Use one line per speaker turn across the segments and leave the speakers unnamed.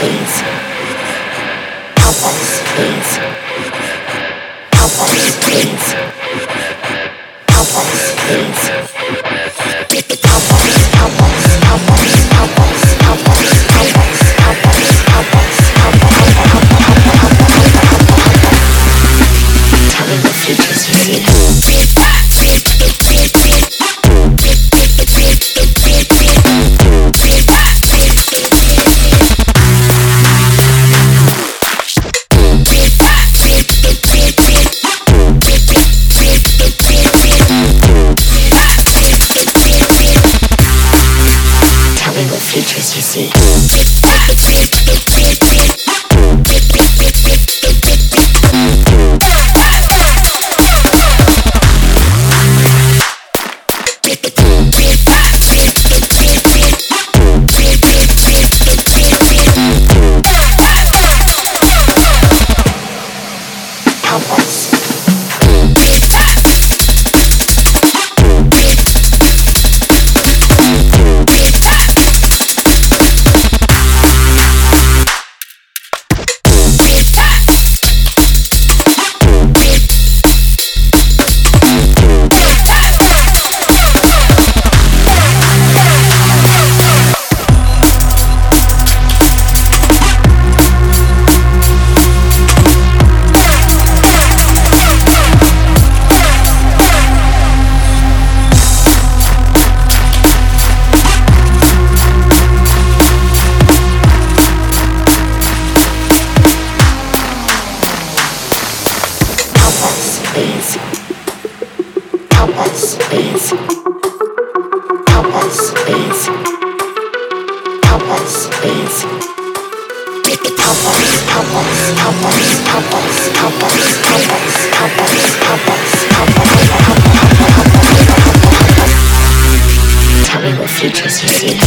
please. Help us, please. Help us, please. Help us, please. Help us, help us, help us, help us, help us, help us, help us, help us, help us. Tell me the futures you see. Futures you see. Help us. Please. Help us, please. Help us, please. Help us, please. Help us, help us, help us, help us, help us, help us, help us, help us, help us. Tell me what futures you see.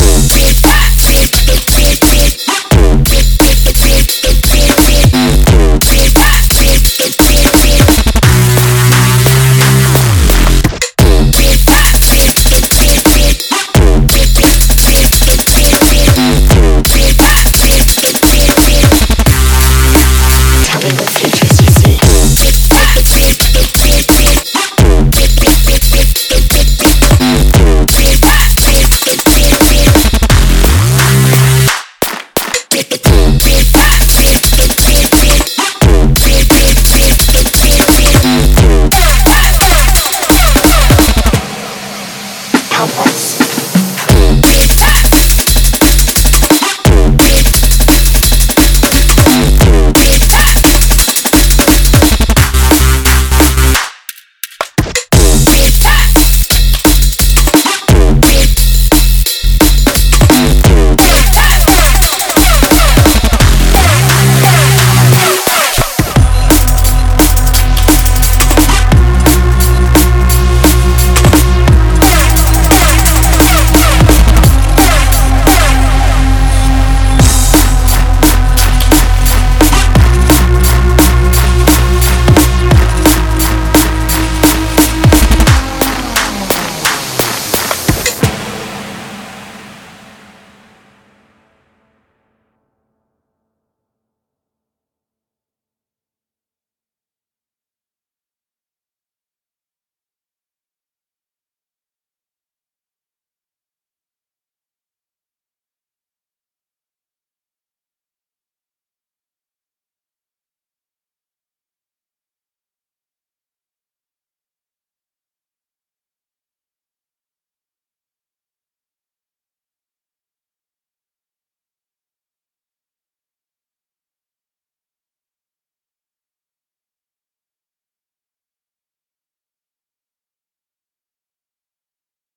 Boom.